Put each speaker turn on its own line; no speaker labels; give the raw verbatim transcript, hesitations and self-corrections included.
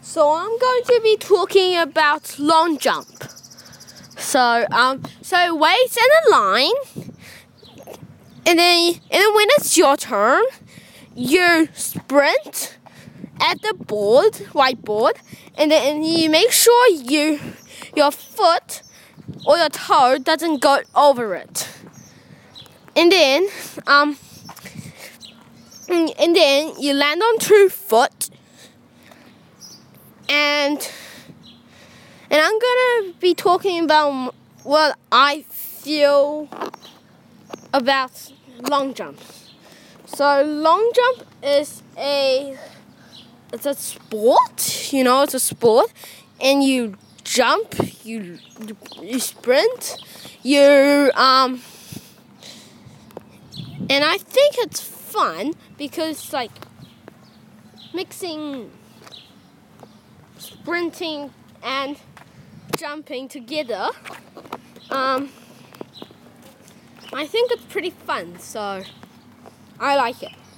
So I'm going to be talking about long jump. So um, so wait in a line, and then and then when it's your turn, you sprint at the board, whiteboard, and then you make sure you your foot or your toe doesn't go over it. And then um, and then you land on two foot. And and I'm gonna be talking about what I feel about long jumps. So long jump is a it's a sport, you know, it's a sport, and you jump, you you sprint, you um, and I think it's fun because like mixing sprinting and jumping together, um, I think it's pretty fun, so I like it.